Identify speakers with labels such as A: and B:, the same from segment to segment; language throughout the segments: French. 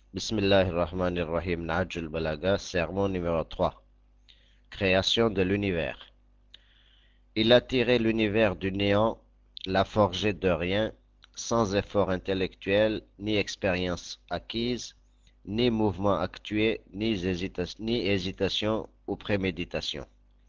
A: Bismillahirrahmanirrahim, Nahjul Balaga, sermon numéro 3. Création de l'univers. Il a tiré l'univers du néant, l'a forgé de rien, sans effort intellectuel, ni expérience acquise, ni mouvement actué, ni hésitation ou préméditation.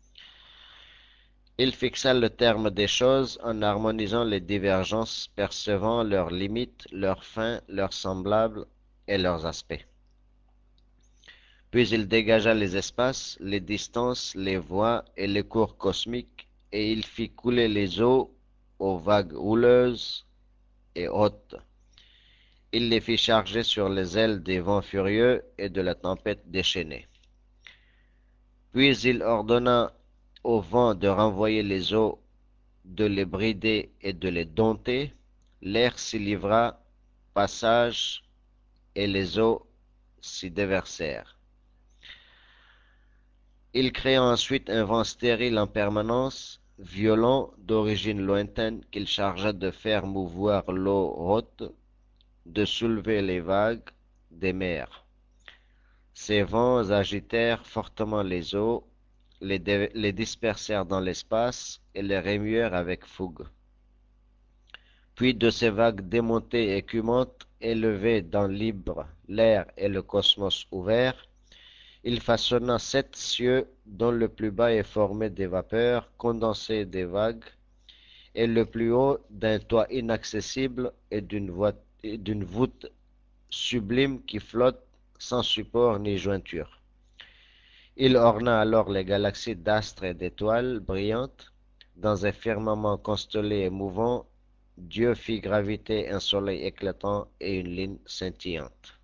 A: Il fixa le terme des choses en harmonisant les divergences, percevant leurs limites, leurs fins, leurs semblables et leurs aspects. Puis il dégagea les espaces, les distances, les voies et les cours cosmiques, et il fit couler les eaux aux vagues houleuses et hautes. Il les fit charger sur les ailes des vents furieux et de la tempête déchaînée. Puis il ordonna aux vents de renvoyer les eaux, de les brider et de les dompter. L'air s'y livra passage et les eaux s'y déversèrent. Il créa ensuite un vent stérile en permanence, violent, d'origine lointaine, qu'il chargea de faire mouvoir l'eau haute, de soulever les vagues des mers. Ces vents agitèrent fortement les eaux, les dispersèrent dans l'espace et les remuèrent avec fougue. Puis de ces vagues démontées et écumantes, élevées dans libre l'air et le cosmos ouvert, il façonna 7 cieux dont le plus bas est formé des vapeurs condensées des vagues, et le plus haut d'un toit inaccessible et d'une voûte sublime qui flotte sans support ni jointure. Il orna alors les galaxies d'astres et d'étoiles brillantes. Dans un firmament constellé et mouvant, Dieu fit graviter un soleil éclatant et une lune scintillante.